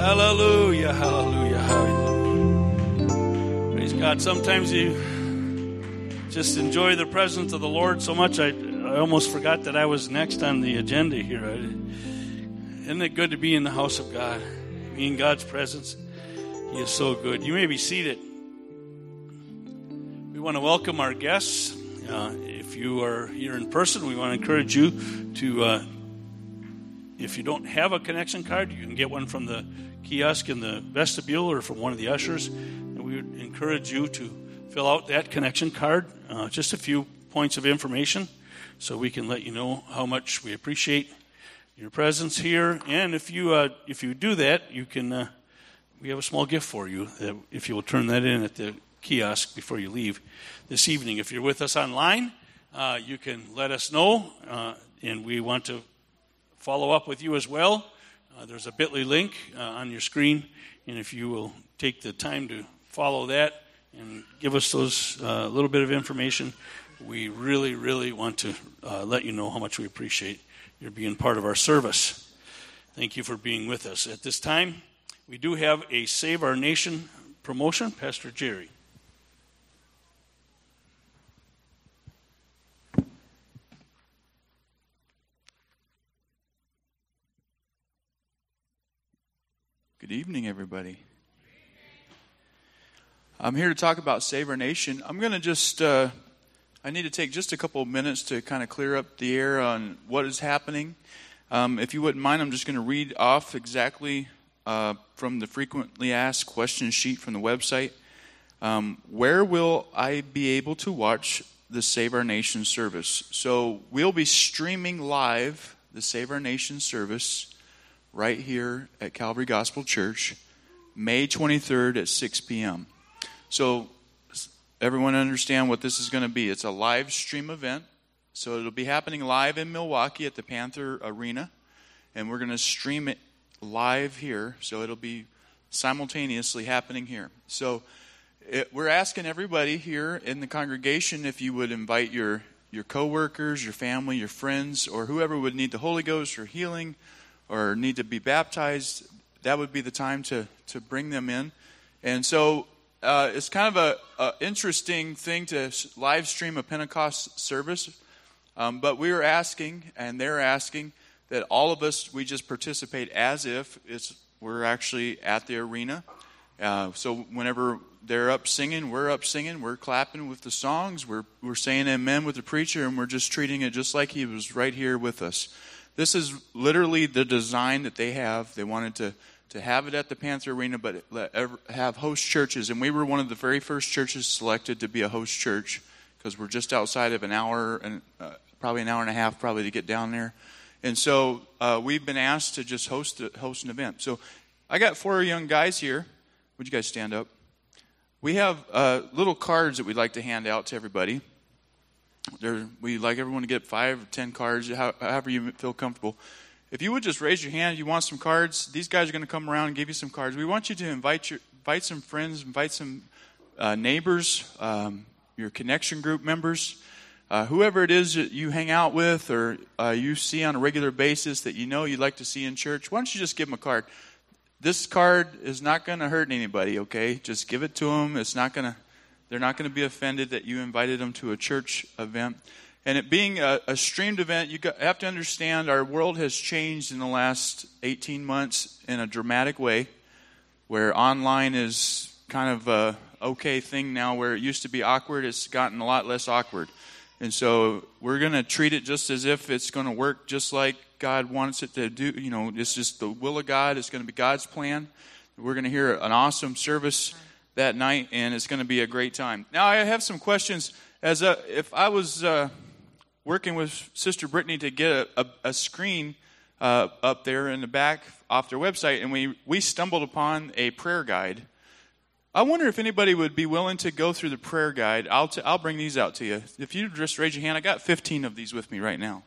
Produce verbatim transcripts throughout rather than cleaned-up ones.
Hallelujah, hallelujah, hallelujah. Praise God. Sometimes you just enjoy the presence of the Lord so much, I, I almost forgot that I was next on the agenda here. Isn't it good to be in the house of God, be in God's presence? He is so good. You may be seated. We want to welcome our guests. Uh, if you are here in person, we want to encourage you to, uh, if you don't have a connection card, you can get one from the kiosk in the vestibule or from one of the ushers. And we would encourage you to fill out that connection card, uh, just a few points of information, so we can let you know how much we appreciate your presence here. And if you uh, if you do that, you can. Uh, we have a small gift for you. That if you will turn that in at the kiosk before you leave this evening. If you're with us online, uh, you can let us know, uh, and we want to follow up with you as well. Uh, there's a bit dot l y link uh, on your screen, and if you will take the time to follow that and give us those uh, little bit of information, we really, really want to uh, let you know how much we appreciate your being part of our service. Thank you for being with us. At this time, we do have a Save Our Nation promotion. Pastor Jerry. Good evening, everybody. I'm here to talk about Save Our Nation. I'm going to just, uh, I need to take just a couple of minutes to kind of clear up the air on what is happening. Um, if you wouldn't mind, I'm just going to read off exactly uh, from the frequently asked question sheet from the website. Um, where will I be able to watch the Save Our Nation service? So we'll be streaming live the Save Our Nation service right here at Calvary Gospel Church, May twenty-third at six p.m. So everyone understand what this is going to be. It's a live stream event. So it'll be happening live in Milwaukee at the Panther Arena. And we're going to stream it live here. So it'll be simultaneously happening here. So it, we're asking everybody here in the congregation if you would invite your, your coworkers, your family, your friends, or whoever would need the Holy Ghost or healing or need to be baptized. That would be the time to, to bring them in. And so uh, it's kind of a, a interesting thing to live stream a Pentecost service. Um, but we are asking, and they're asking, that all of us, we just participate as if it's we're actually at the arena. Uh, so whenever they're up singing, we're up singing, we're clapping with the songs, we're we're saying amen with the preacher, and we're just treating it just like he was right here with us. This is literally the design that they have. They wanted to, to have it at the Panther Arena, but have host churches. And we were one of the very first churches selected to be a host church because we're just outside of an hour, and uh, probably an hour and a half probably to get down there. And so uh, we've been asked to just host a, host an event. So I got four young guys here. Would you guys stand up? We have uh, little cards that we'd like to hand out to everybody. There, we like everyone to get five or ten cards, however you feel comfortable. If you would just raise your hand, you want some cards. These guys are going to come around and give you some cards. We want you to invite your invite some friends, invite some uh, neighbors, um, your connection group members, uh, whoever it is that you hang out with or uh, you see on a regular basis that you know you'd like to see in church. Why don't you just give them a card? This card is not going to hurt anybody. Okay, just give it to them. It's not going to. They're not going to be offended that you invited them to a church event. And it being a, a streamed event, you got, have to understand our world has changed in the last eighteen months in a dramatic way, where online is kind of a okay thing now. Where it used to be awkward, it's gotten a lot less awkward. And so we're going to treat it just as if it's going to work just like God wants it to do. You know, it's just the will of God. It's going to be God's plan. We're going to hear an awesome service that night, and it's going to be a great time. Now, I have some questions. As a, if I was uh, working with Sister Brittany to get a, a, a screen uh, up there in the back off their website, and we, we stumbled upon a prayer guide. I wonder if anybody would be willing to go through the prayer guide. I'll, t- I'll bring these out to you. If you just raise your hand, I got fifteen of these with me right now.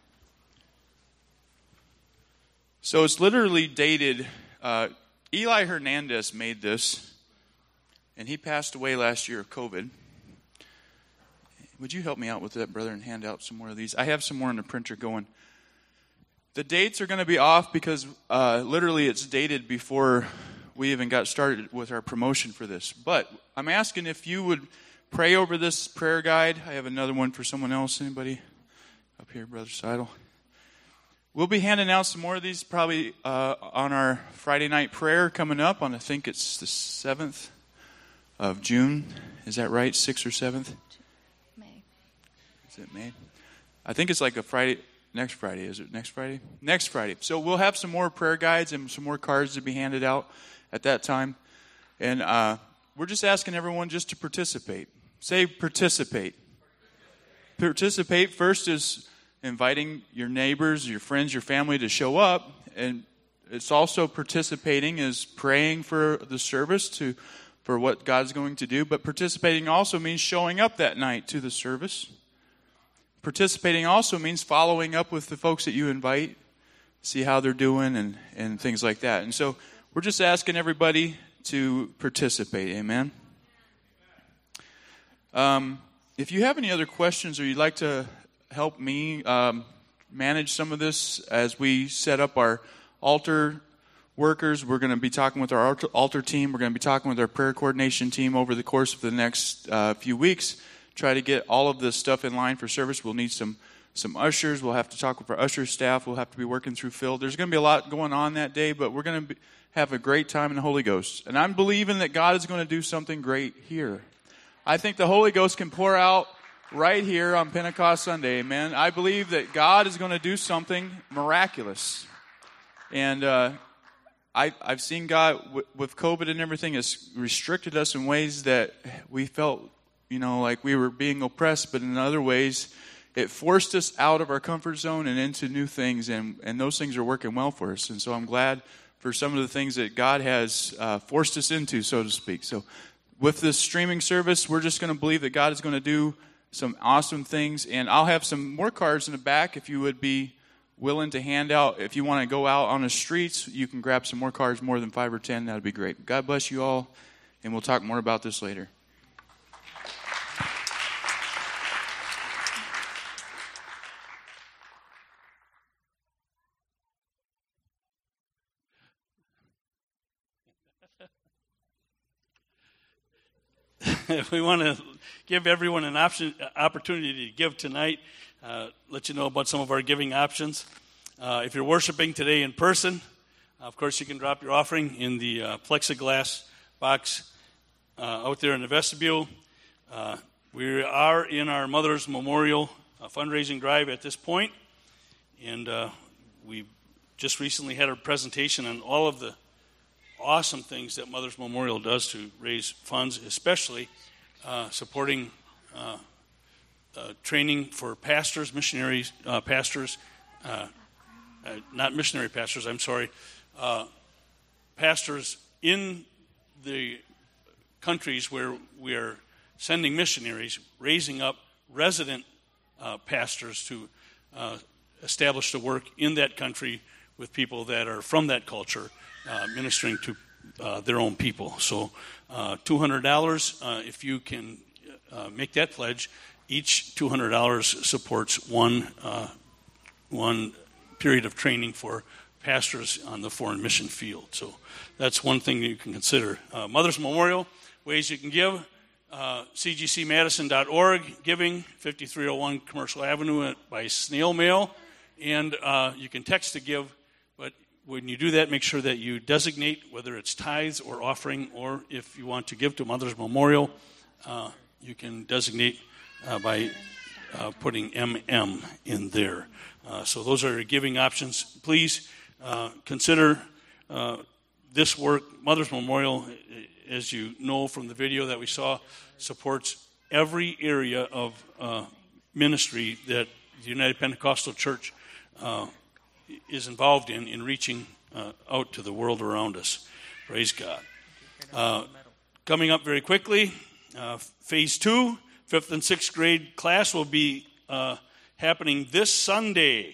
So it's literally dated. Uh, Eli Hernandez made this. And he passed away last year of COVID. Would you help me out with that, brother, and hand out some more of these? I have some more in the printer going. The dates are going to be off because uh, literally it's dated before we even got started with our promotion for this. But I'm asking if you would pray over this prayer guide. I have another one for someone else. Anybody up here, Brother Seidel? We'll be handing out some more of these probably uh, on our Friday night prayer coming up on, I think it's the seventh of June. Is that right? sixth or seventh? May. Is it May? I think it's like a Friday, next Friday. Is it next Friday? Next Friday. So we'll have some more prayer guides and some more cards to be handed out at that time. And uh, we're just asking everyone just to participate. Say participate. Participate first is inviting your neighbors, your friends, your family to show up. And it's also participating is praying for the service to for what God's going to do. But participating also means showing up that night to the service. Participating also means following up with the folks that you invite, see how they're doing and, and things like that. And so we're just asking everybody to participate. Amen. Um, if you have any other questions or you'd like to help me um, manage some of this as we set up our altar workers, we're going to be talking with our altar, altar team. We're going to be talking with our prayer coordination team over the course of the next uh, few weeks. Try to get all of this stuff in line for service. We'll need some some ushers. We'll have to talk with our usher staff. We'll have to be working through Phil. There's going to be a lot going on that day, but we're going to be, have a great time in the Holy Ghost. And I'm believing that God is going to do something great here. I think the Holy Ghost can pour out right here on Pentecost Sunday, amen. I believe that God is going to do something miraculous. And uh, I, I've seen God, w- with COVID and everything, has restricted us in ways that we felt, you know, like we were being oppressed, but in other ways, it forced us out of our comfort zone and into new things, and, and those things are working well for us. And so I'm glad for some of the things that God has uh, forced us into, so to speak. So with this streaming service, we're just going to believe that God is going to do some awesome things. And I'll have some more cards in the back if you would be willing to hand out. If you want to go out on the streets, you can grab some more cards, more than five or ten. That would be great. God bless you all, and we'll talk more about this later. We want to give everyone an option, opportunity to give tonight, uh, let you know about some of our giving options. Uh, if you're worshiping today in person, of course you can drop your offering in the uh, plexiglass box uh, out there in the vestibule. Uh, we are in our Mother's Memorial uh, fundraising drive at this point, and uh, we just recently had a presentation on all of the awesome things that Mother's Memorial does to raise funds, especially uh, supporting uh, uh, training for pastors, missionaries, uh, pastors, uh, uh, not missionary pastors, I'm sorry, uh, pastors in the countries where we are sending missionaries, raising up resident uh, pastors to uh, establish the work in that country with people that are from that culture, Uh, ministering to uh, their own people. So uh, two hundred dollars, uh, if you can uh, make that pledge, each two hundred dollars supports one uh, one period of training for pastors on the foreign mission field. So that's one thing that you can consider. Uh, Mother's Memorial, ways you can give, uh, c g c madison dot org, giving, fifty-three oh one Commercial Avenue by snail mail, and uh, you can text to give. When you do that, make sure that you designate whether it's tithes or offering, or if you want to give to Mother's Memorial, uh, you can designate uh, by uh, putting M M in there. Uh, so those are your giving options. Please uh, consider uh, this work. Mother's Memorial, as you know from the video that we saw, supports every area of uh, ministry that the United Pentecostal Church uh, is involved in, in reaching uh, out to the world around us. Praise God. Uh, coming up very quickly, uh, phase two, fifth and sixth grade class will be uh, happening this Sunday.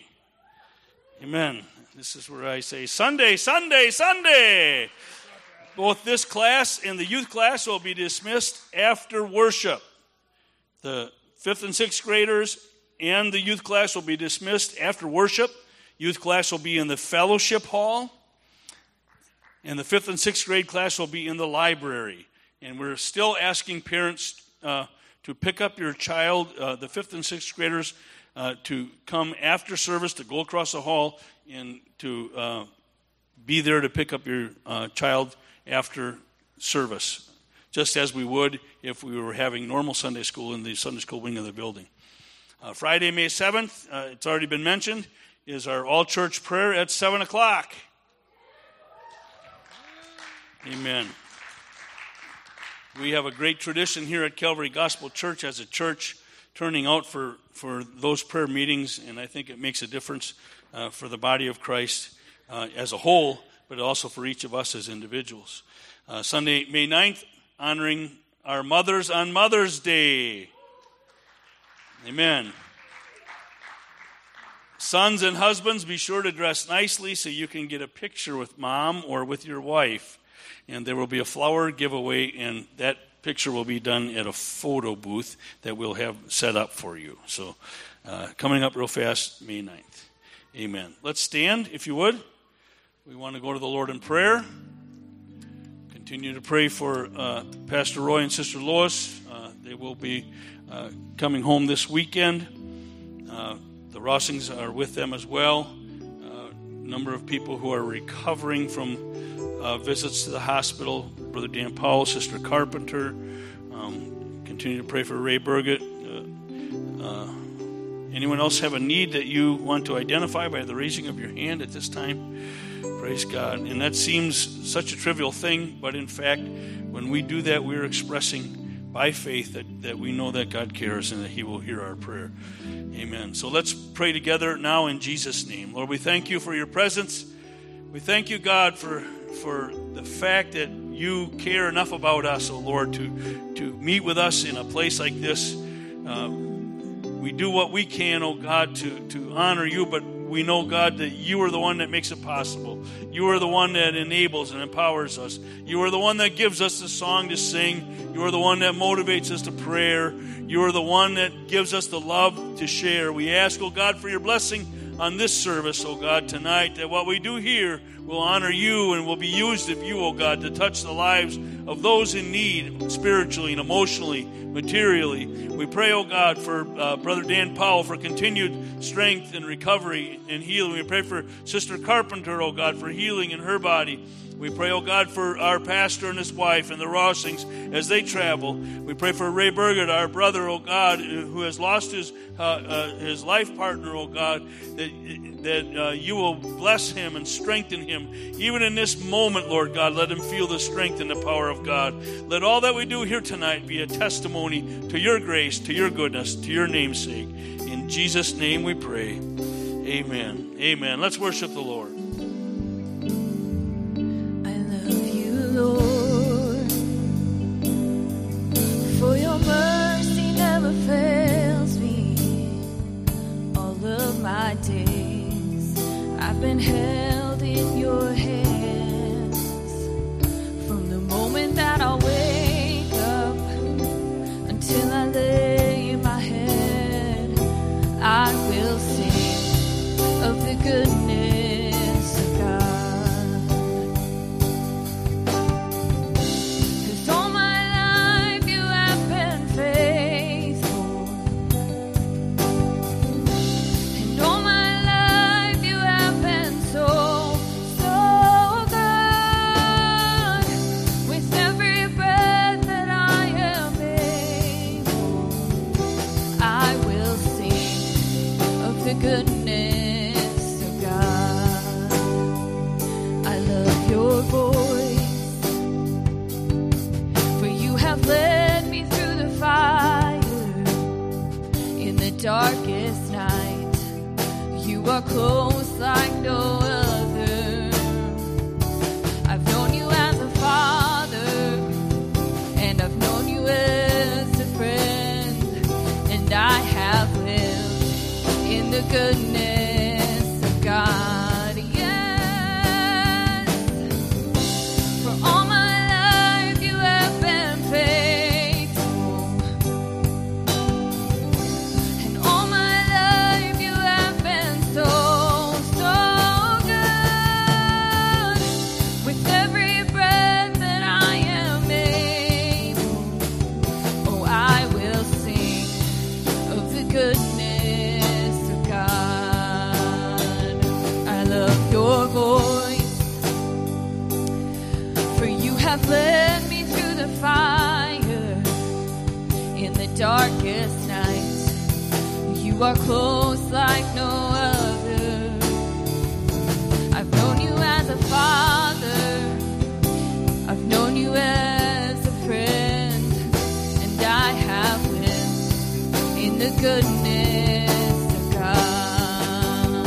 Amen. This is where I say Sunday, Sunday, Sunday. Both this class and the youth class will be dismissed after worship. The fifth and sixth graders and the youth class will be dismissed after worship. Youth class will be in the fellowship hall. And the fifth and sixth grade class will be in the library. And we're still asking parents uh, to pick up your child, uh, the fifth and sixth graders, uh, to come after service, to go across the hall, and to uh, be there to pick up your uh, child after service, just as we would if we were having normal Sunday school in the Sunday school wing of the building. Uh, Friday, May seventh, uh, it's already been mentioned, is our all-church prayer at seven o'clock. Amen. We have a great tradition here at Calvary Gospel Church as a church turning out for, for those prayer meetings, and I think it makes a difference uh, for the body of Christ uh, as a whole, but also for each of us as individuals. Uh, Sunday, May ninth, honoring our mothers on Mother's Day. Amen. Sons and husbands, be sure to dress nicely so you can get a picture with mom or with your wife. And there will be a flower giveaway, and that picture will be done at a photo booth that we'll have set up for you. So uh, coming up real fast, May ninth. Amen. Let's stand, if you would. We want to go to the Lord in prayer. Continue to pray for uh, Pastor Roy and Sister Lois. Uh, they will be uh, coming home this weekend. Uh, the Rossings are with them as well. Uh, a number of people who are recovering from Uh, visits to the hospital, Brother Dan Powell, Sister Carpenter. Um, continue to pray for Ray Burgett. Uh, uh, anyone else have a need that you want to identify by the raising of your hand at this time? Praise God. And that seems such a trivial thing, but in fact, when we do that, we're expressing by faith that, that we know that God cares and that He will hear our prayer. Amen. So let's pray together now in Jesus' name. Lord, we thank you for your presence. We thank you, God, for for the fact that you care enough about us, oh Lord, to, to meet with us in a place like this. Uh, we do what we can, oh God, to, to honor you, but we know, God, that you are the one that makes it possible. You are the one that enables and empowers us. You are the one that gives us the song to sing. You are the one that motivates us to prayer. You are the one that gives us the love to share. We ask, oh God, for your blessing on this service, oh God, tonight, that what we do here will honor you and will be used of you, oh God, to touch the lives of those in need spiritually and emotionally, materially. We pray, oh God, for uh, Brother Dan Powell for continued strength and recovery and healing. We pray for Sister Carpenter, oh God, for healing in her body. We pray, oh God, for our pastor and his wife and the Rossings as they travel. We pray for Ray Burgett, our brother, oh God, who has lost his uh, uh, his life partner, oh God, that that uh, you will bless him and strengthen him. Even in this moment, Lord God, let him feel the strength and the power of God. Let all that we do here tonight be a testimony to your grace, to your goodness, to your name's sake. In Jesus' name we pray. Amen. Amen. Let's worship the Lord. Lord, for your mercy never fails me. All of my days I've been held in your hands. From the moment that I wake up until I lay my head, I will sing of the goodness of God. Goodness of God, I love your voice, for you have led me through the fire, in the darkest night, you are close like no other. I've known you as a father, and I've known you as a friend, and I have lived in the goodness of God, yes. For all my life you have been faithful, and all my life you have been so, so good. With every darkest night. You are close like no other. I've known you as a father. I've known you as a friend. And I have lived in the goodness of God.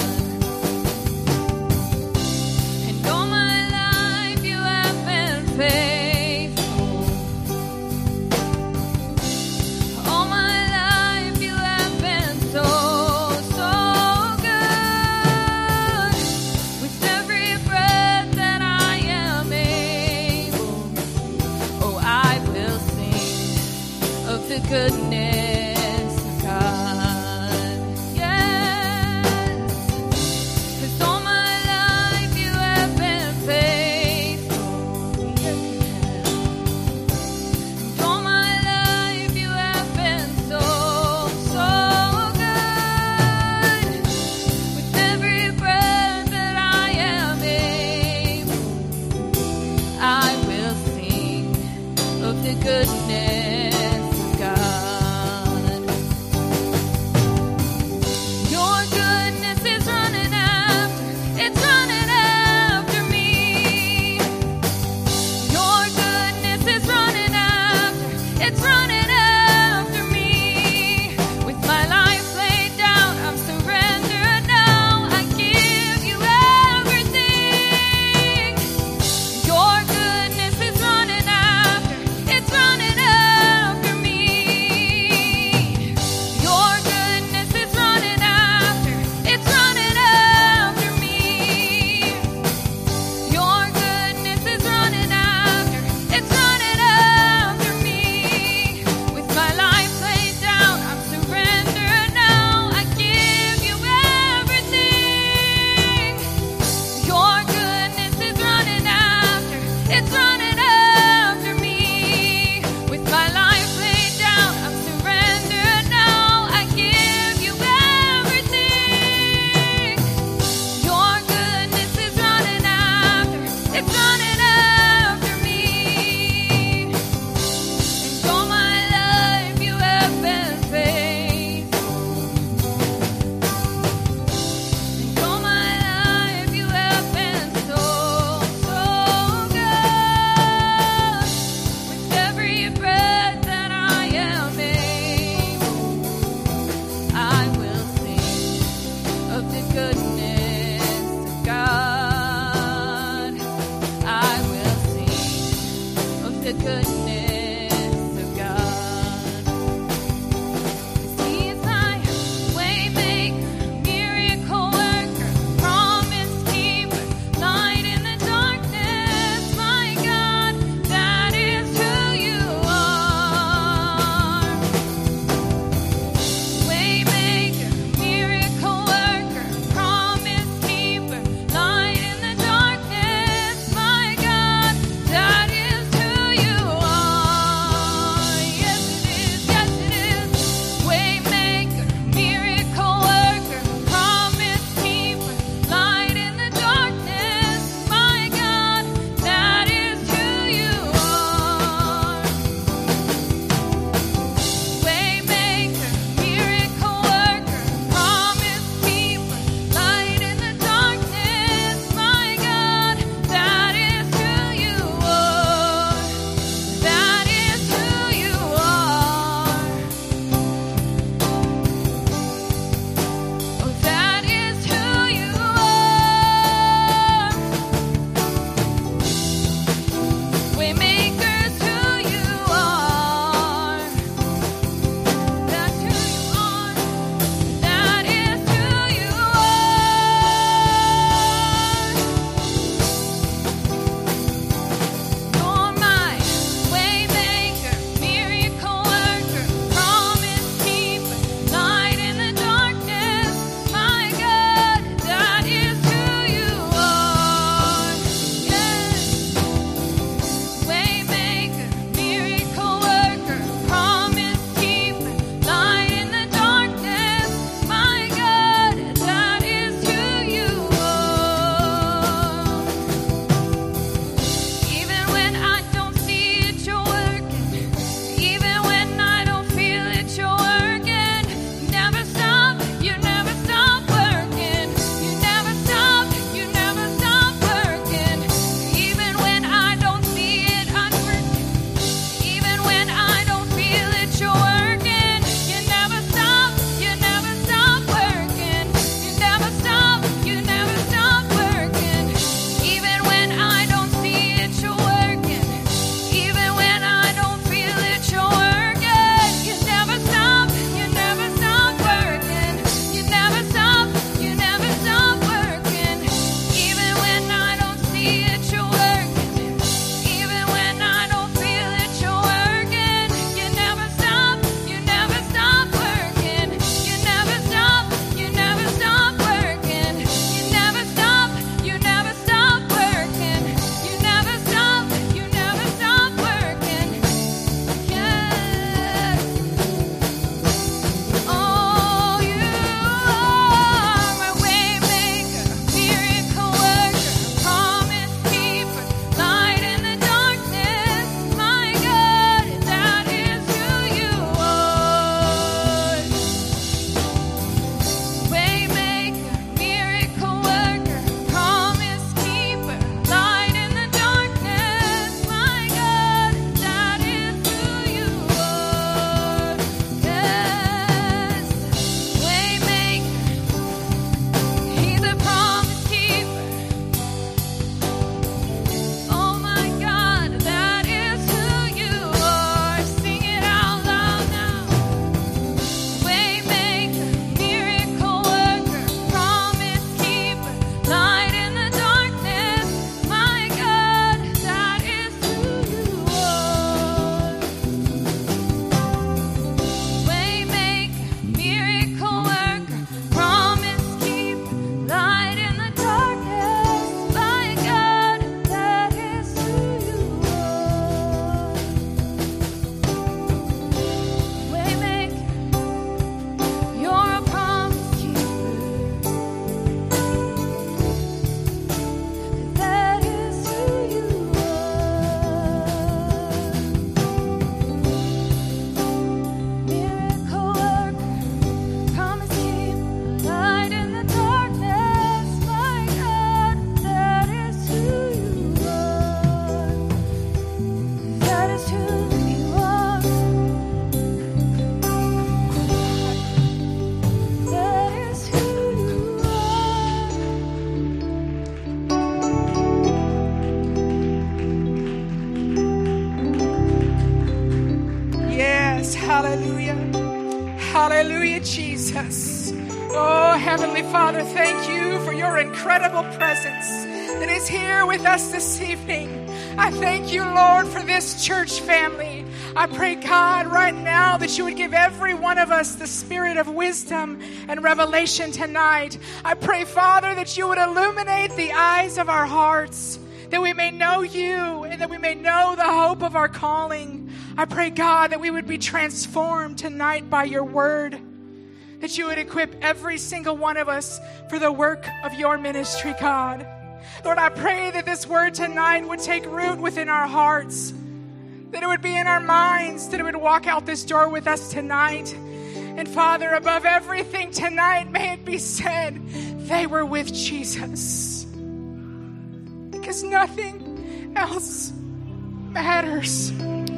And all my life you have been faithful. Goodness of God. Jesus. Oh, Heavenly Father, thank you for your incredible presence that is here with us this evening. I thank you, Lord, for this church family. I pray, God, right now that you would give every one of us the spirit of wisdom and revelation tonight. I pray, Father, that you would illuminate the eyes of our hearts, that we may know you and that we may know the hope of our calling. I pray, God, that we would be transformed tonight by your word, that you would equip every single one of us for the work of your ministry, God. Lord, I pray that this word tonight would take root within our hearts, that it would be in our minds, that it would walk out this door with us tonight. And Father, above everything tonight, may it be said, they were with Jesus. Because nothing else matters.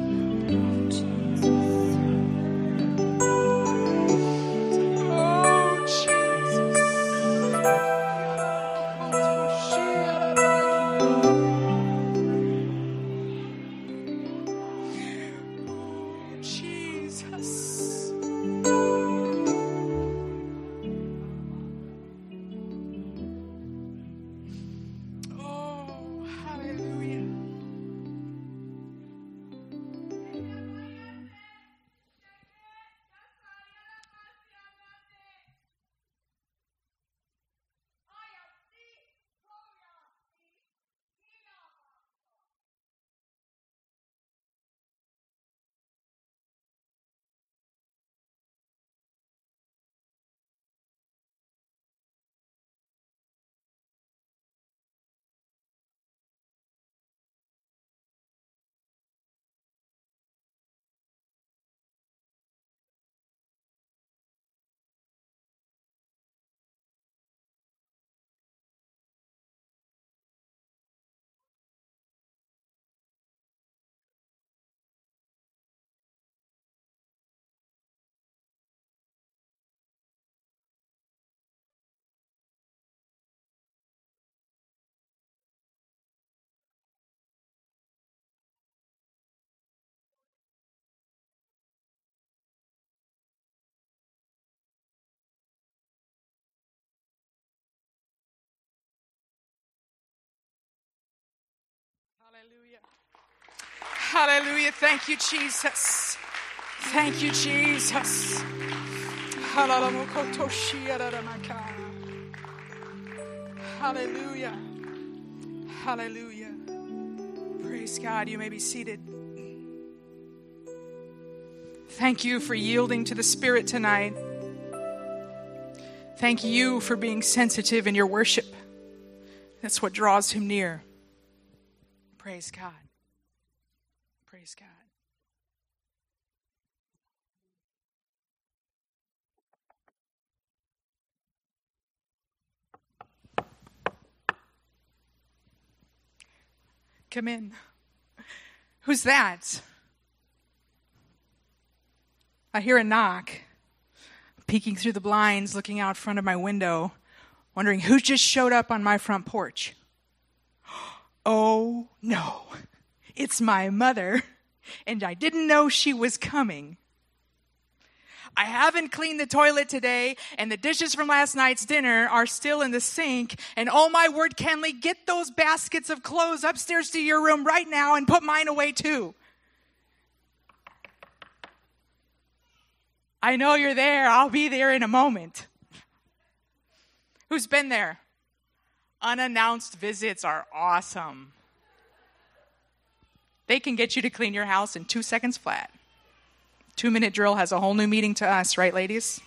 Oh, Jesus. Hallelujah. Hallelujah. Thank you, Jesus. Thank you, Jesus. Hallelujah. Hallelujah. Praise God. You may be seated. Thank you for yielding to the Spirit tonight. Thank you for being sensitive in your worship. That's what draws him near. Praise God. Praise God. Come in. Who's that? I hear a knock. Peeking through the blinds, looking out front of my window, wondering who just showed up on my front porch. Oh, no. It's my mother, and I didn't know she was coming. I haven't cleaned the toilet today, and the dishes from last night's dinner are still in the sink. And oh my word, Kenley, get those baskets of clothes upstairs to your room right now and put mine away too. I know you're there. I'll be there in a moment. Who's been there? Unannounced visits are awesome. They can get you to clean your house in two seconds flat. Two-minute drill has a whole new meaning to us, right, ladies?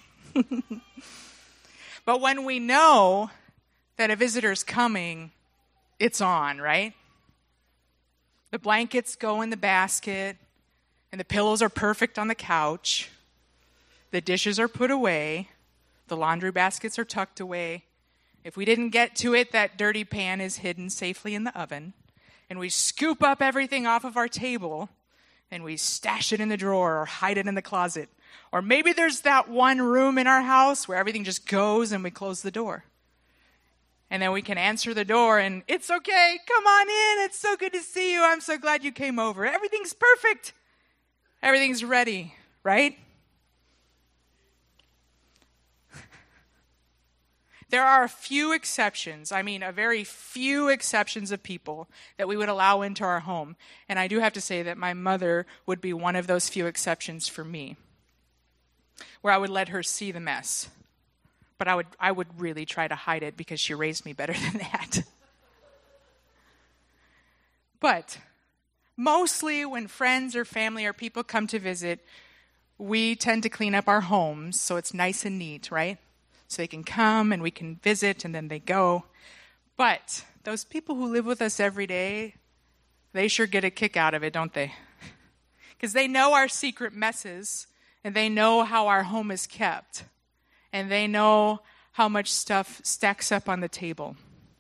But when we know that a visitor's coming, it's on, right? The blankets go in the basket, and the pillows are perfect on the couch. The dishes are put away. The laundry baskets are tucked away. If we didn't get to it, that dirty pan is hidden safely in the oven. And we scoop up everything off of our table, and we stash it in the drawer or hide it in the closet. Or maybe there's that one room in our house where everything just goes and we close the door. And then we can answer the door and, it's okay, come on in, it's so good to see you, I'm so glad you came over. Everything's perfect. Everything's ready, right? There are a few exceptions, I mean a very few exceptions of people that we would allow into our home. And I do have to say that my mother would be one of those few exceptions for me, where I would let her see the mess. But I would I would really try to hide it because she raised me better than that. But mostly when friends or family or people come to visit, we tend to clean up our homes so it's nice and neat, right? So they can come and we can visit and then they go. But those people who live with us every day, they sure get a kick out of it, don't they? Because they know our secret messes and they know how our home is kept. And they know how much stuff stacks up on the table.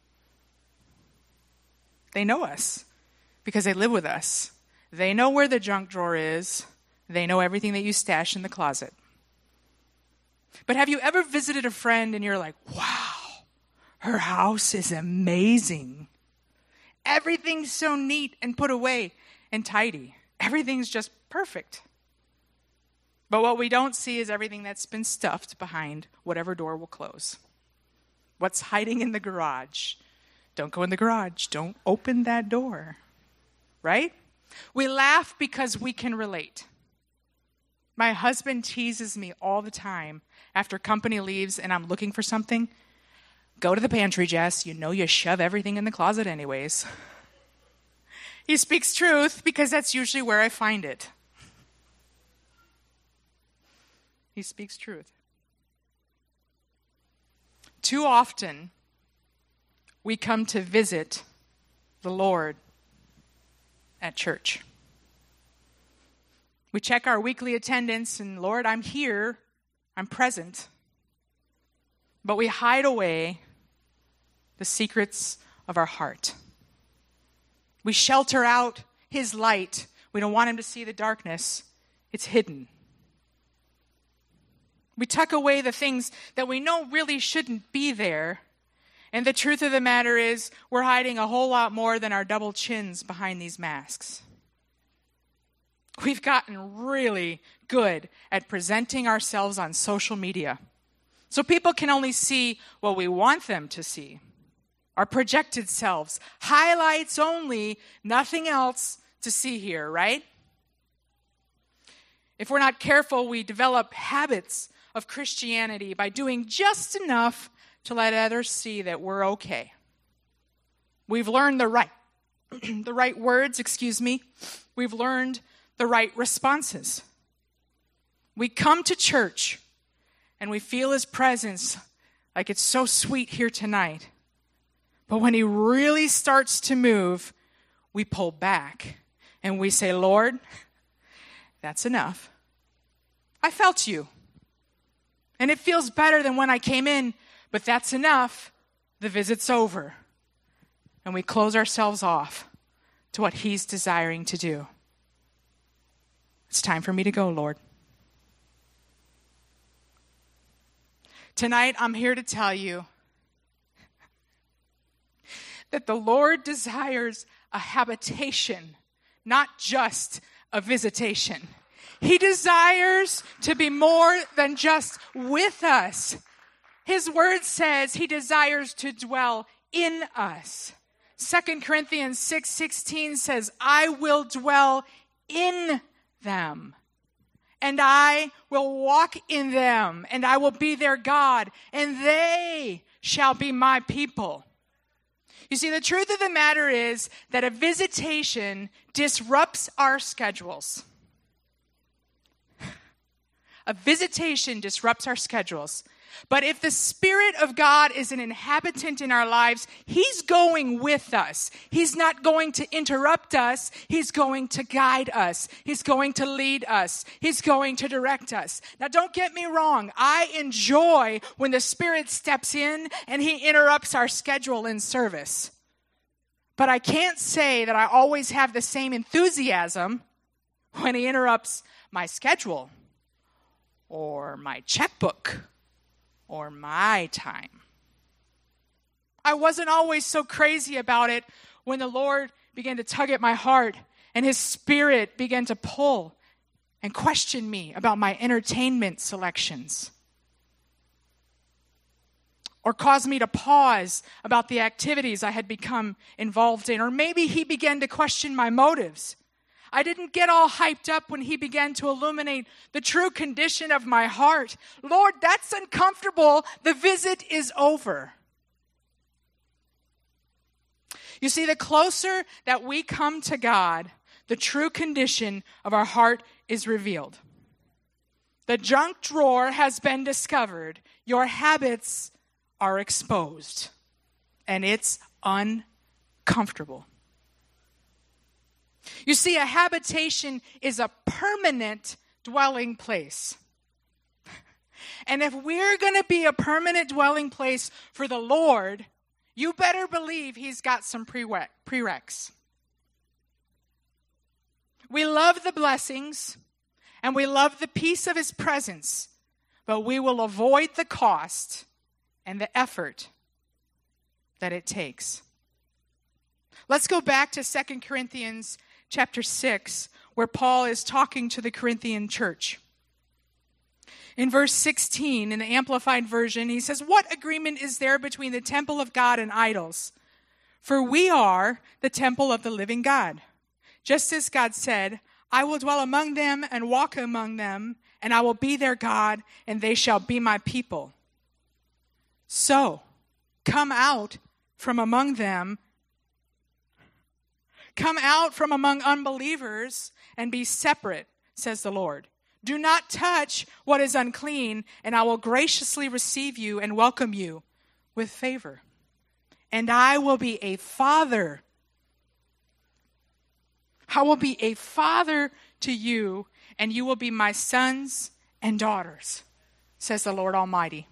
They know us because they live with us. They know where the junk drawer is. They know everything that you stash in the closet. But have you ever visited a friend and you're like, wow, her house is amazing. Everything's so neat and put away and tidy. Everything's just perfect. But what we don't see is everything that's been stuffed behind whatever door will close. What's hiding in the garage? Don't go in the garage. Don't open that door. Right? We laugh because we can relate. My husband teases me all the time after company leaves and I'm looking for something. Go to the pantry, Jess. You know you shove everything in the closet anyways. He speaks truth because that's usually where I find it. He speaks truth. Too often, we come to visit the Lord at church. We check our weekly attendance and, Lord, I'm here, I'm present. But we hide away the secrets of our heart. We shelter out his light. We don't want him to see the darkness. It's hidden. We tuck away the things that we know really shouldn't be there. And the truth of the matter is, we're hiding a whole lot more than our double chins behind these masks. We've gotten really good at presenting ourselves on social media. So people can only see what we want them to see. Our projected selves. Highlights only, nothing else to see here, right? If we're not careful, we develop habits of Christianity by doing just enough to let others see that we're okay. We've learned the right, the right words, excuse me. We've learned the right responses. We come to church and we feel his presence like it's so sweet here tonight. But when he really starts to move, we pull back and we say, Lord, that's enough. I felt you. And it feels better than when I came in, but that's enough. The visit's over. And we close ourselves off to what he's desiring to do. It's time for me to go, Lord. Tonight, I'm here to tell you that the Lord desires a habitation, not just a visitation. He desires to be more than just with us. His word says he desires to dwell in us. Second Corinthians six sixteen says, I will dwell in them, and I will walk in them, and I will be their God, and they shall be my people. You see, the truth of the matter is that a visitation disrupts our schedules. A visitation disrupts our schedules. But if the Spirit of God is an inhabitant in our lives, he's going with us. He's not going to interrupt us. He's going to guide us. He's going to lead us. He's going to direct us. Now, don't get me wrong. I enjoy when the Spirit steps in and he interrupts our schedule in service. But I can't say that I always have the same enthusiasm when he interrupts my schedule or my checkbook or my time. I wasn't always so crazy about it when the Lord began to tug at my heart and his Spirit began to pull and question me about my entertainment selections. or caused me to pause about the activities I had become involved in. Or maybe he began to question my motives. I didn't get all hyped up when he began to illuminate the true condition of my heart. Lord, that's uncomfortable. The visit is over. You see, the closer that we come to God, the true condition of our heart is revealed. The junk drawer has been discovered. Your habits are exposed. And it's uncomfortable. You see, a habitation is a permanent dwelling place. And if we're going to be a permanent dwelling place for the Lord, you better believe he's got some prereqs. We love the blessings and we love the peace of his presence, but we will avoid the cost and the effort that it takes. Let's go back to Second Corinthians chapter six, where Paul is talking to the Corinthian church. In verse sixteen, in the Amplified Version, he says, "What agreement is there between the temple of God and idols? For we are the temple of the living God. Just as God said, I will dwell among them and walk among them, and I will be their God, and they shall be my people. So, come out from among them, come out from among unbelievers, and be separate, says the Lord. Do not touch what is unclean, and I will graciously receive you and welcome you with favor. And I will be a father. I will be a father to you, and you will be my sons and daughters, says the Lord Almighty."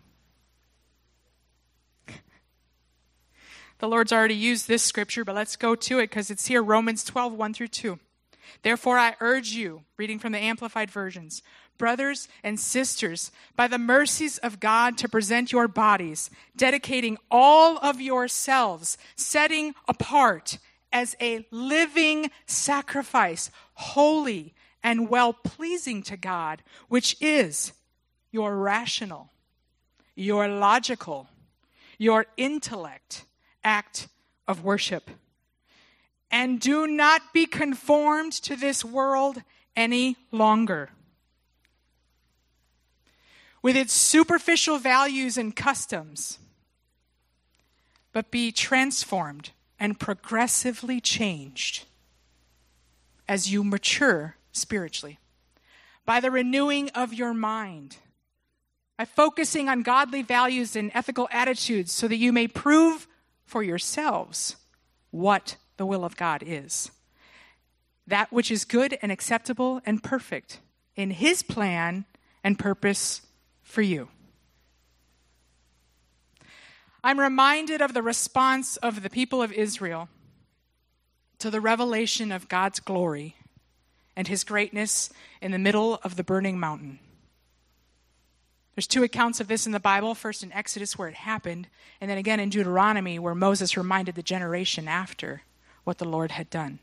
The Lord's already used this scripture, but let's go to it because it's here, Romans twelve, one through two. "Therefore I urge you," reading from the Amplified Versions, "brothers and sisters, by the mercies of God, to present your bodies, dedicating all of yourselves, setting apart as a living sacrifice, holy and well-pleasing to God, which is your rational, your logical, your intellect act of worship. And do not be conformed to this world any longer, with its superficial values and customs, but be transformed and progressively changed as you mature spiritually by the renewing of your mind, by focusing on godly values and ethical attitudes, so that you may prove for yourselves what the will of God is, that which is good and acceptable and perfect in his plan and purpose for you." I'm reminded of the response of the people of Israel to the revelation of God's glory and his greatness in the middle of the burning mountain. There's two accounts of this in the Bible, first in Exodus where it happened, and then again in Deuteronomy where Moses reminded the generation after what the Lord had done.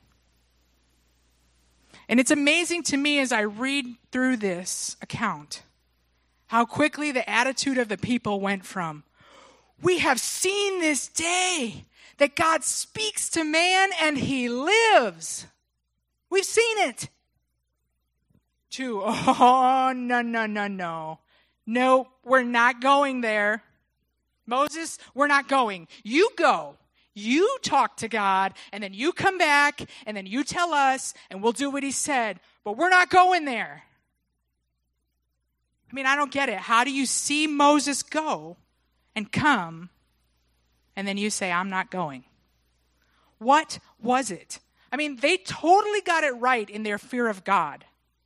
And it's amazing to me as I read through this account how quickly the attitude of the people went from, "We have seen this day that God speaks to man and he lives. We've seen it," to, "Oh, no, no, no, no. No, we're not going there. Moses, we're not going. You go. You talk to God, and then you come back, and then you tell us, and we'll do what he said. But we're not going there." I mean, I don't get it. How do you see Moses go and come, and then you say, "I'm not going"? What was it? I mean, they totally got it right in their fear of God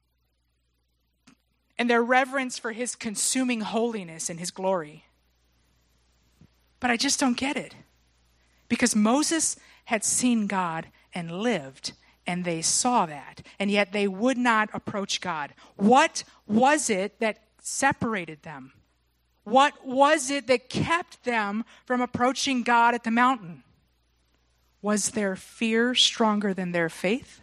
and their reverence for his consuming holiness and his glory. But I just don't get it. Because Moses had seen God and lived, and they saw that, and yet they would not approach God. What was it that separated them? What was it that kept them from approaching God at the mountain? Was their fear stronger than their faith?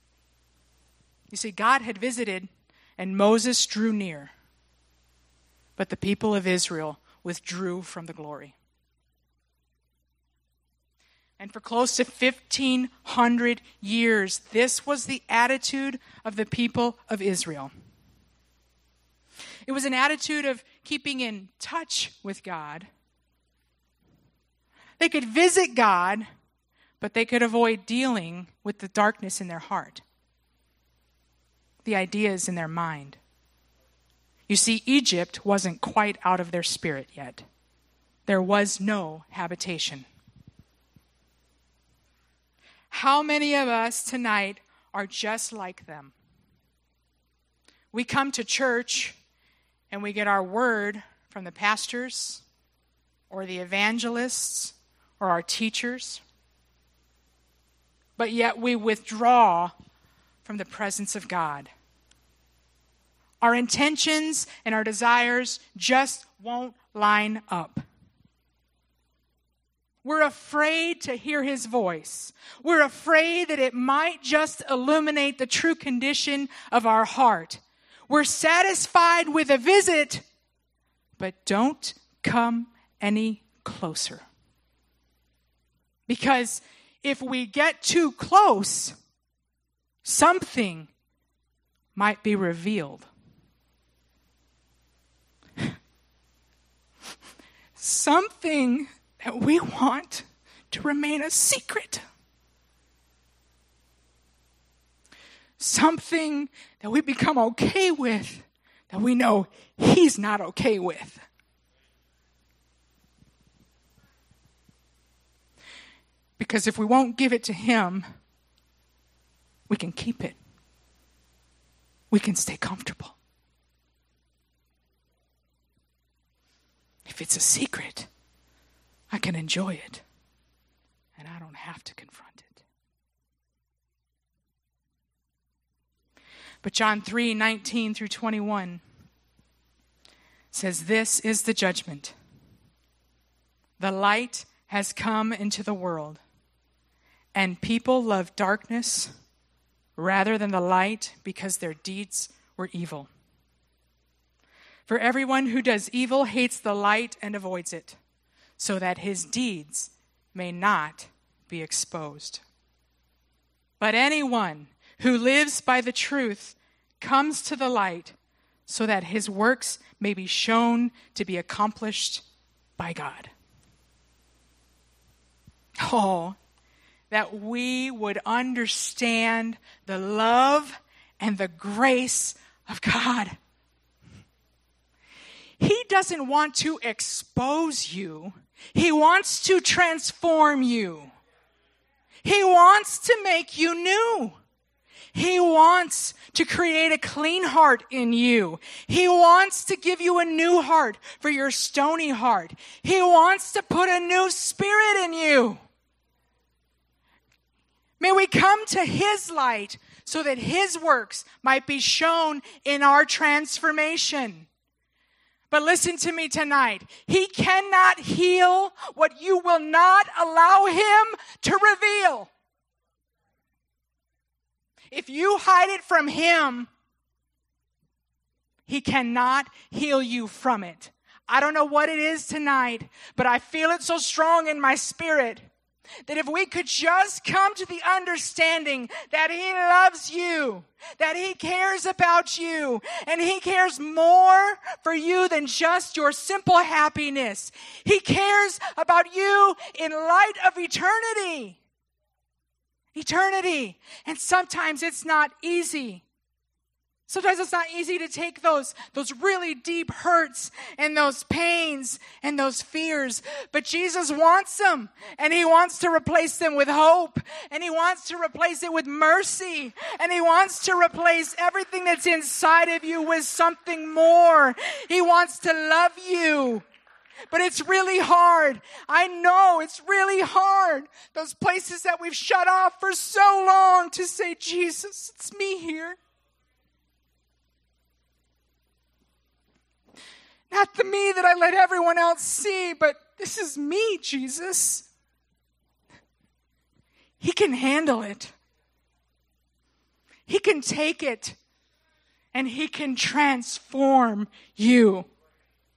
You see, God had visited, and Moses drew near. But the people of Israel withdrew from the glory. And for close to fifteen hundred years, this was the attitude of the people of Israel. It was an attitude of keeping in touch with God. They could visit God, but they could avoid dealing with the darkness in their heart, the ideas in their mind. You see, Egypt wasn't quite out of their spirit yet. There was no habitation. How many of us tonight are just like them? We come to church and we get our word from the pastors or the evangelists or our teachers, but yet we withdraw from the presence of God. Our intentions and our desires just won't line up. We're afraid to hear his voice. We're afraid that it might just illuminate the true condition of our heart. We're satisfied with a visit, but don't come any closer. Because if we get too close, something might be revealed. Something that we want to remain a secret. Something that we become okay with that we know he's not okay with. Because if we won't give it to him, we can keep it. We can stay comfortable. If it's a secret, I can enjoy it, and I don't have to confront it. But John three nineteen through twenty-one says, "This is the judgment. The light has come into the world, and people love darkness rather than the light because their deeds were evil. For everyone who does evil hates the light and avoids it, so that his deeds may not be exposed. But anyone who lives by the truth comes to the light, so that his works may be shown to be accomplished by God." Oh, that we would understand the love and the grace of God. He doesn't want to expose you. He wants to transform you. He wants to make you new. He wants to create a clean heart in you. He wants to give you a new heart for your stony heart. He wants to put a new spirit in you. May we come to his light so that his works might be shown in our transformation. But listen to me tonight. He cannot heal what you will not allow him to reveal. If you hide it from him, he cannot heal you from it. I don't know what it is tonight, but I feel it so strong in my spirit that if we could just come to the understanding that he loves you, that he cares about you, and he cares more for you than just your simple happiness. He cares about you in light of eternity. Eternity. And sometimes it's not easy. Sometimes it's not easy to take those, those really deep hurts and those pains and those fears. But Jesus wants them, and he wants to replace them with hope, and he wants to replace it with mercy, and he wants to replace everything that's inside of you with something more. He wants to love you. But it's really hard. I know it's really hard. Those places that we've shut off for so long to say, Jesus, it's me here. Not the me that I let everyone else see, but this is me, Jesus. He can handle it. He can take it. And he can transform you.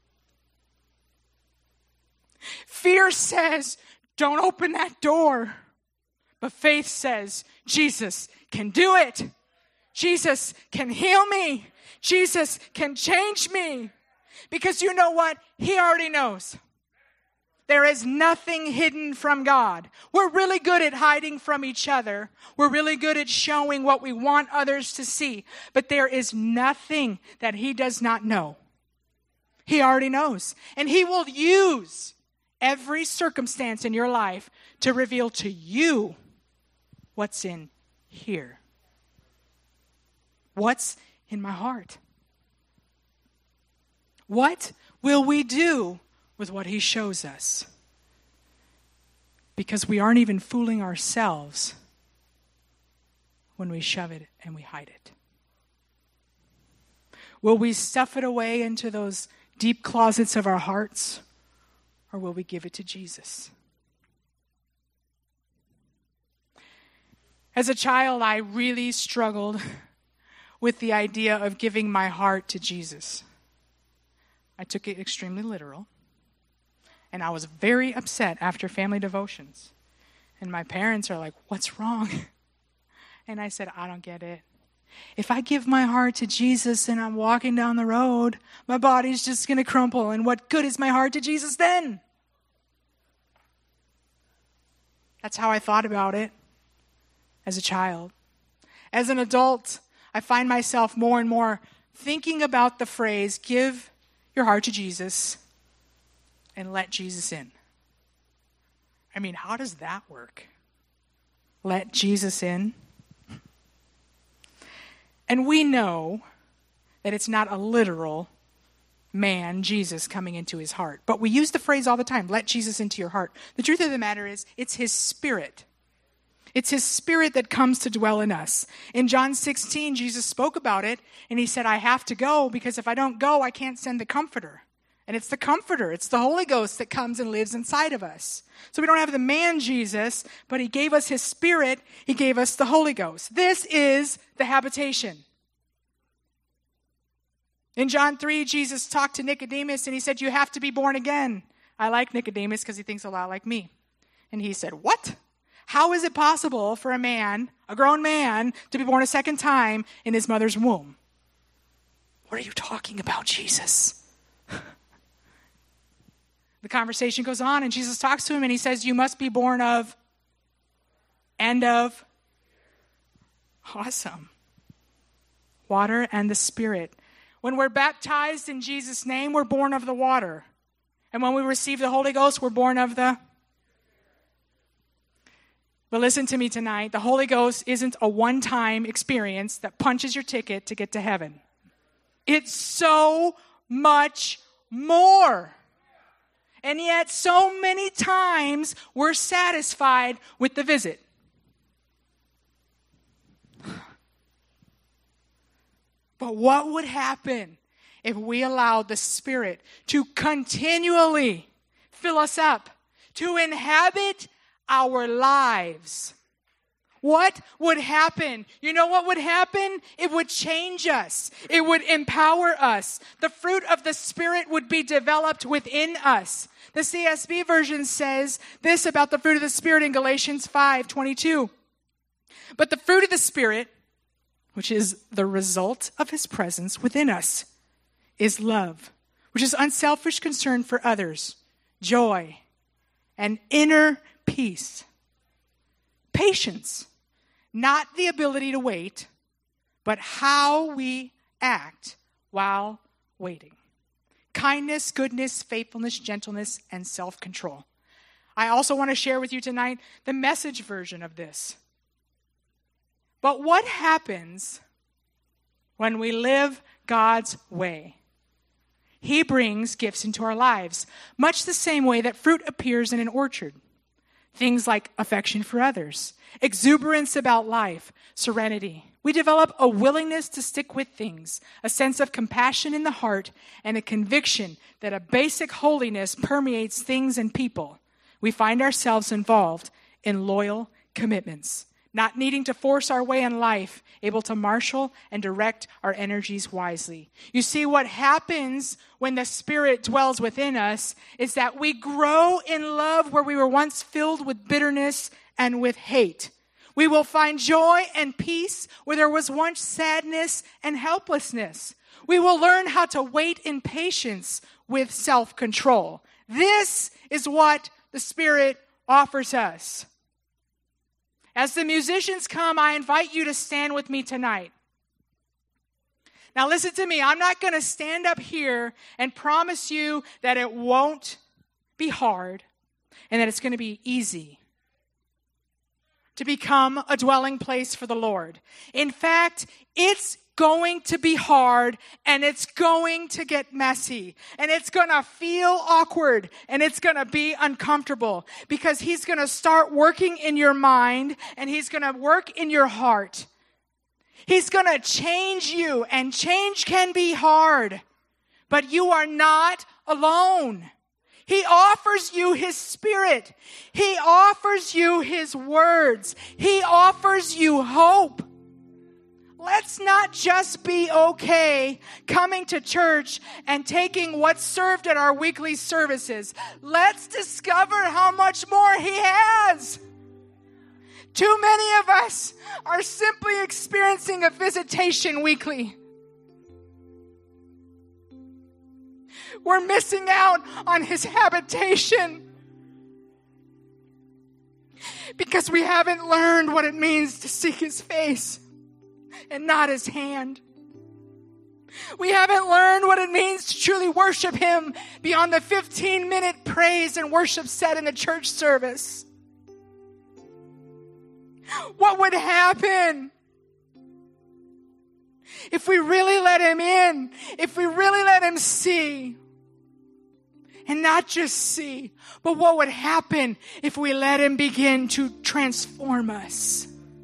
Fear says, don't open that door. But faith says, Jesus can do it. Jesus can heal me. Jesus can change me. Because you know what? He already knows. There is nothing hidden from God. We're really good at hiding from each other. We're really good at showing what we want others to see. But there is nothing that he does not know. He already knows. And he will use every circumstance in your life to reveal to you what's in here. What's in my heart? What will we do with what he shows us? Because we aren't even fooling ourselves when we shove it and we hide it. Will we stuff it away into those deep closets of our hearts, or will we give it to Jesus? As a child, I really struggled with the idea of giving my heart to Jesus. I took it extremely literal. And I was very upset after family devotions. And my parents are like, what's wrong? And I said, I don't get it. If I give my heart to Jesus and I'm walking down the road, my body's just going to crumple. And what good is my heart to Jesus then? That's how I thought about it as a child. As an adult, I find myself more and more thinking about the phrase, give your heart to Jesus and let Jesus in. I mean, how does that work? Let Jesus in? And we know that it's not a literal man, Jesus, coming into his heart. But we use the phrase all the time, let Jesus into your heart. The truth of the matter is, it's his Spirit. It's his Spirit that comes to dwell in us. In John sixteen, Jesus spoke about it, and he said, I have to go, because if I don't go, I can't send the Comforter. And it's the Comforter, it's the Holy Ghost that comes and lives inside of us. So we don't have the man Jesus, but he gave us his Spirit, he gave us the Holy Ghost. This is the habitation. In John three, Jesus talked to Nicodemus, and he said, you have to be born again. I like Nicodemus because he thinks a lot like me. And he said, what? How is it possible for a man, a grown man, to be born a second time in his mother's womb? What are you talking about, Jesus? The conversation goes on, and Jesus talks to him, and he says, you must be born of and of. Awesome. Water and the Spirit. When we're baptized in Jesus' name, we're born of the water. And when we receive the Holy Ghost, we're born of the. But listen to me tonight. The Holy Ghost isn't a one-time experience that punches your ticket to get to heaven. It's so much more. And yet, so many times, we're satisfied with the visit. But what would happen if we allowed the Spirit to continually fill us up, to inhabit our lives? What would happen? You know what would happen? It would change us. It would empower us. The fruit of the Spirit would be developed within us. The C S B version says this about the fruit of the Spirit in Galatians five twenty-two. But the fruit of the Spirit, which is the result of his presence within us, is love, which is unselfish concern for others, joy, and inner peace, patience, not the ability to wait, but how we act while waiting. Kindness, goodness, faithfulness, gentleness, and self-control. I also want to share with you tonight the Message version of this. But what happens when we live God's way? He brings gifts into our lives, much the same way that fruit appears in an orchard. Things like affection for others, exuberance about life, serenity. We develop a willingness to stick with things, a sense of compassion in the heart, and a conviction that a basic holiness permeates things and people. We find ourselves involved in loyal commitments, not needing to force our way in life, able to marshal and direct our energies wisely. You see, what happens when the Spirit dwells within us is that we grow in love where we were once filled with bitterness and with hate. We will find joy and peace where there was once sadness and helplessness. We will learn how to wait in patience with self-control. This is what the Spirit offers us. As the musicians come, I invite you to stand with me tonight. Now listen to me. I'm not going to stand up here and promise you that it won't be hard and that it's going to be easy to become a dwelling place for the Lord. In fact, it's going to be hard, and it's going to get messy, and it's going to feel awkward, and it's going to be uncomfortable, because he's going to start working in your mind, and he's going to work in your heart. He's going to change you, and change can be hard, but you are not alone. He offers you his Spirit. He offers you his words. He offers you hope. Let's not just be okay coming to church and taking what's served at our weekly services. Let's discover how much more he has. Too many of us are simply experiencing a visitation weekly. We're missing out on his habitation because we haven't learned what it means to seek his face and not his hand. We haven't learned what it means to truly worship him beyond the fifteen minute praise and worship set in the church service. What would happen if we really let him in, if we really let him see? And not just see, but what would happen if we let him begin to transform us?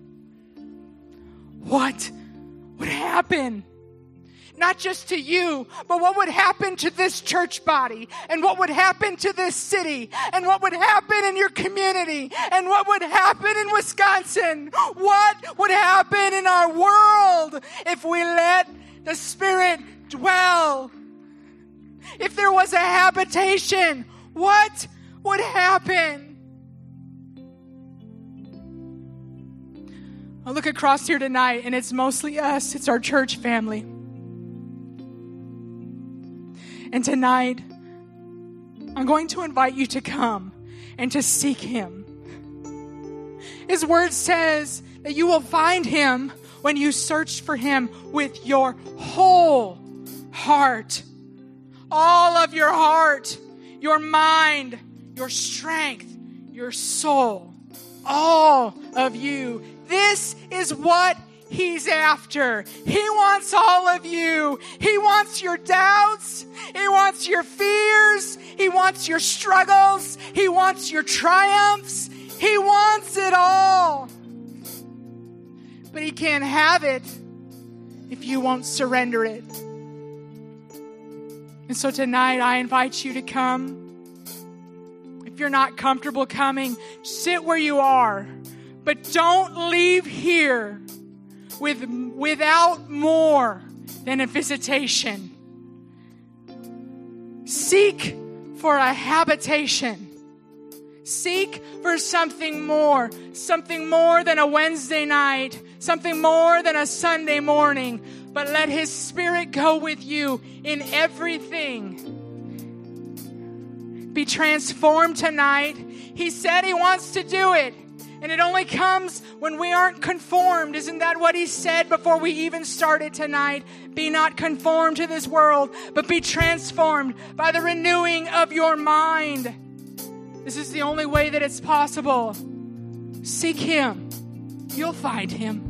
What would happen? Not just to you, but what would happen to this church body? And what would happen to this city? And what would happen in your community? And what would happen in Wisconsin? What would happen in our world if we let the Spirit dwell? If there was a habitation, what would happen? I look across here tonight, and it's mostly us. It's our church family. And tonight, I'm going to invite you to come and to seek him. His word says that you will find him when you search for him with your whole heart. All of your heart, your mind, your strength, your soul, all of you. This is what he's after. He wants all of you. He wants your doubts. He wants your fears. He wants your struggles. He wants your triumphs. He wants it all. But he can't have it if you won't surrender it. And so tonight I invite you to come. If you're not comfortable coming, sit where you are. But don't leave here with without more than a visitation. Seek for a habitation. Seek for something more. Something more than a Wednesday night. Something more than a Sunday morning. But let his Spirit go with you in everything. Be transformed tonight. He said he wants to do it. And it only comes when we aren't conformed. Isn't that what he said before we even started tonight? Be not conformed to this world, but be transformed by the renewing of your mind. This is the only way that it's possible. Seek him. You'll find him.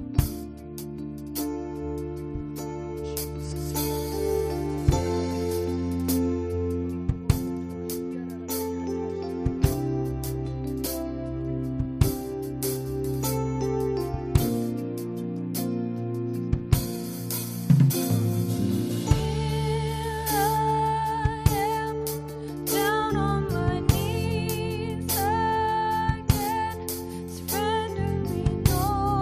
Down on my knees again, surrendering all.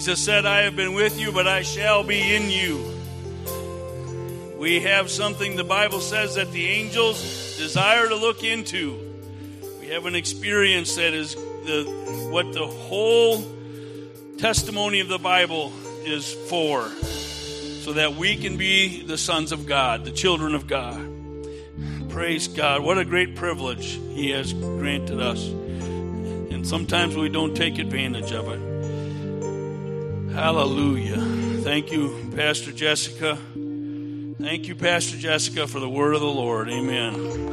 Jesus said, I have been with you, but I shall be in you. We have something the Bible says that the angels desire to look into. We have an experience that is the what the whole testimony of the Bible is for, so that we can be the sons of God, the children of God. Praise God. What a great privilege He has granted us. And sometimes we don't take advantage of it. Hallelujah. Thank you, Pastor Jessica. Thank you, Pastor Jessica, for the word of the Lord. Amen.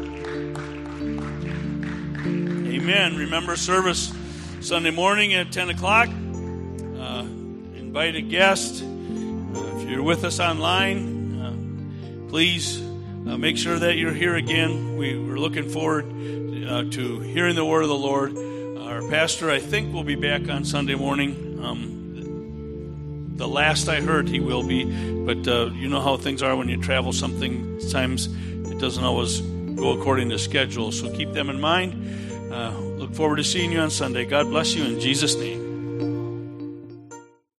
Amen. Remember service Sunday morning at ten o'clock. Uh, invite a guest. Uh, if you're with us online, uh, please uh, make sure that you're here again. We, we're looking forward uh, to hearing the word of the Lord. Our pastor, I think, will be back on Sunday morning. Um, The last I heard, he will be. But uh, you know how things are when you travel. Sometimes it doesn't always go according to schedule. So keep them in mind. Uh, look forward to seeing you on Sunday. God bless you in Jesus' name.